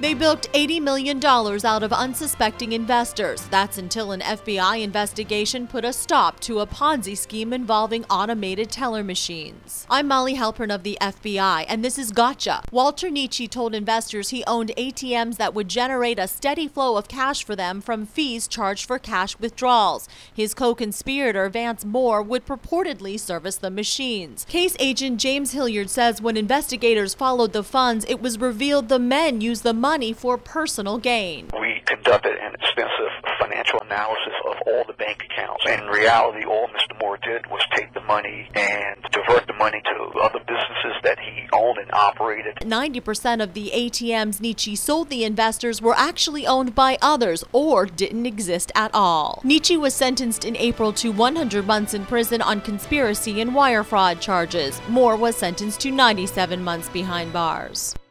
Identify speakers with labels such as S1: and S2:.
S1: They bilked $80 million out of unsuspecting investors. That's until an FBI investigation put a stop to a Ponzi scheme involving automated teller machines. I'm Molly Halpern of the FBI, and this is Gotcha. Walter Nietzsche told investors he owned ATMs that would generate a steady flow of cash for them from fees charged for cash withdrawals. His co-conspirator, Vance Moore, would purportedly service the machines. Case agent James Hilliard says when investigators followed the funds, it was revealed the men used the money for personal gain.
S2: We conducted an extensive financial analysis of all the bank accounts. In reality, all Mr. Moore did was take the money and divert the money to other businesses that he owned and operated.
S1: 90% of the ATMs Nietzsche sold the investors were actually owned by others or didn't exist at all. Nietzsche was sentenced in April to 100 months in prison on conspiracy and wire fraud charges. Moore was sentenced to 97 months behind bars.